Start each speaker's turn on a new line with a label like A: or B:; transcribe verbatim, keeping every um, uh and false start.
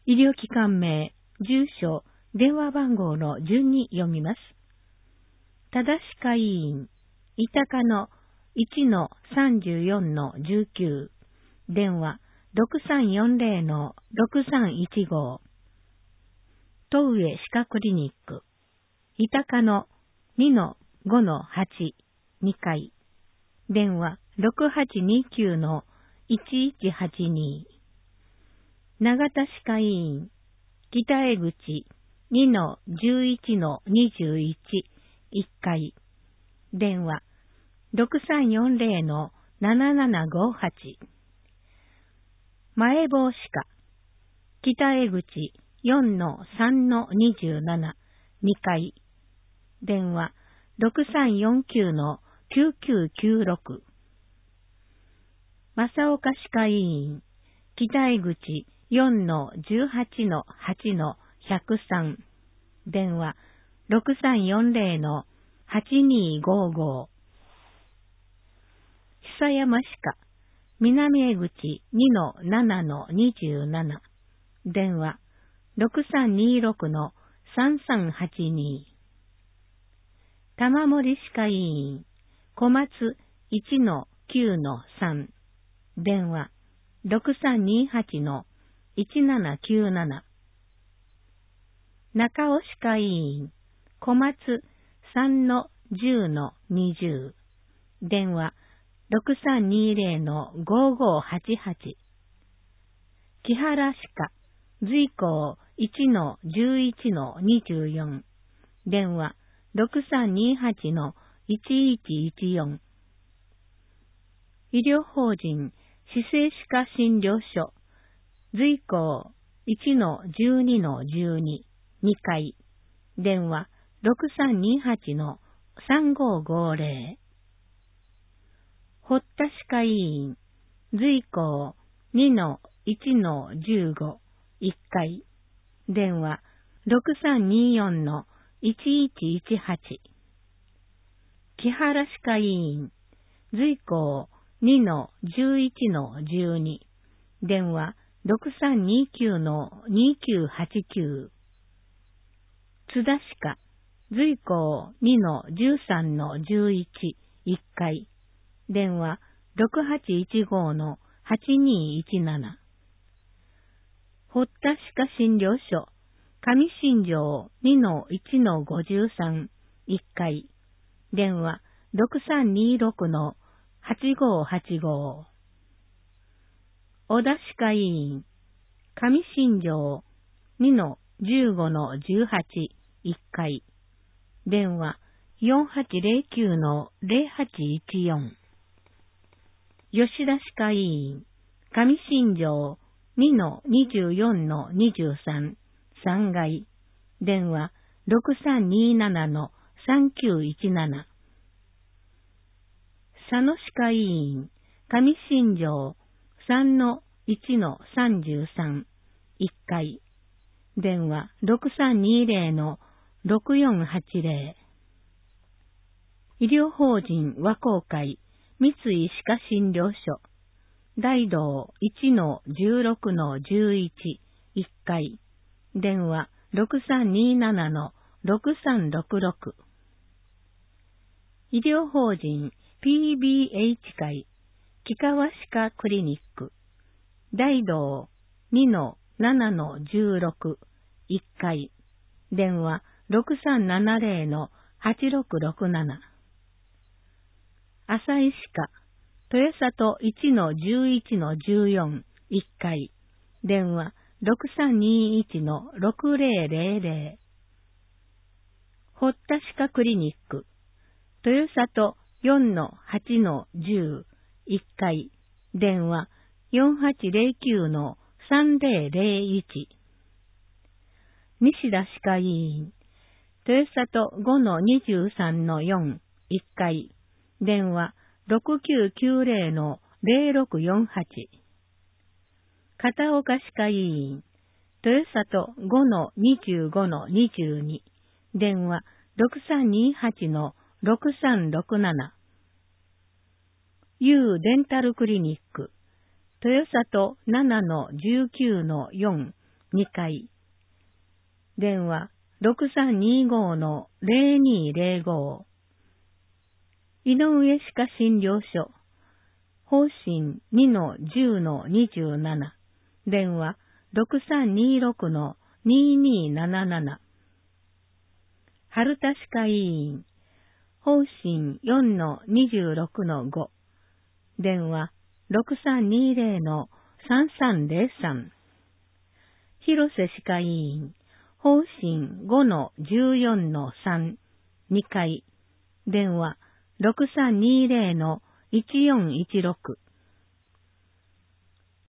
A: 医療機関名、住所、電話番号の順に読みます。ただし会員、いたかの いちのさんじゅうよんのじゅうきゅう、電話 ろくさんよんゼロのろくさんいちご、東上歯科クリニック、いたかの にのごのはち、にかい、電話 ろくはちにきゅうのいちいちはちに、長田歯科医院、北江口 にのじゅういちのにじゅういち、いっかい、電話 ろくさんよんゼロのななななごはち、前坊歯科、北江口 よんのさんのにじゅうなな、にかい、電話 ろくさんよんきゅうのきゅうきゅうきゅうろく、正岡歯科医院、北江口 よんのじゅうはちのはちのひゃくさん、電話 ろくさんよんゼロのはちにごご、久山歯科、南江口 にのななのにじゅうなな、電話 ろくさんにろくのさんさんはちに、玉森歯科医院、小松 いちのきゅうのさん、電話 ろくさんにはちのいちななきゅうなな、中尾歯科医院、小松 さんのじゅうのにじゅう、電話ろくさんにゼロのごごはちはち、木原歯科、随行 いちのじゅういちのにじゅうよん、電話ろくさんにはちのいちいちいちよん、医療法人歯生歯科診療所、随行 いちのじゅうにのじゅうに、にかい、電話ろくさんにはちのさんごごゼロ、堀田歯科医院、随行 にのいちのじゅうご、いっかい、電話ろくさんによんのいちいちいちはち、木原歯科医院、随行 にのじゅういちのじゅうに、電話ろくさんにきゅうのにきゅうはちきゅう、津田歯科、随行 にのじゅうさんのじゅういち、いっかい、電話ろくはちいちごのはちにいちなな、堀田歯科診療所、上新庄 にのいちのごじゅうさん、いっかい、電話ろくさんにろくのはちごはちご、小田歯科医院、上新庄 にのじゅうごのじゅうはち、いっかい、電話よんはちゼロきゅうのゼロはちいちよん、吉田歯科医院、上新庄 にのにじゅうよんのにじゅうさん、さんがい、電話ろくさんにななのさんきゅういちなな、佐野歯科医院、上新庄 さんのいちのさんじゅうさん、いっかい、電話ろくさんにゼロのろくよんはちゼロ、医療法人和光会三井歯科診療所、大道 いちのじゅうろくのじゅういち、いっかい、電話ろくさんにななのろくさんろくろく、医療法人 ピービーエイチ 会木川歯科クリニック、大道 にのななのじゅうろく、いっかい、電話ろくさんななゼロのはちろくろくなな、浅井歯科、豊里 いちのじゅういちのじゅうよん、いっかい、電話ろくさんにいちのろくゼロゼロゼロ、堀田歯科クリニック、豊里 よんのはちのじゅう、いっかい、電話よんはちゼロきゅうのさんゼロゼロいち、西田歯科医院、豊里 ごのにじゅうさんのよん、いっかい、電話ろくきゅうきゅうゼロのゼロろくよんはち、片岡歯科医院、豊里 ごのにじゅうごのにじゅうに、電話ろくさんにはちのろくさんろくなな、ユーデンタルクリニック、豊里 ななのじゅうきゅうのよん、 にかい。電話ろくさんにごのぜろにぜろご。井上歯科診療所。方針 にのじゅうのにじゅうなな。電話ろくさんにろくのにになななな。春田歯科医院。方針 よんのにじゅうろくのご。電話ろくさんにぜろのさんさんぜろさん。広瀬歯科医院。方針 ごのじゅうよんのさん。にかい。電話ろくさんにぜろのいちよんいちろく。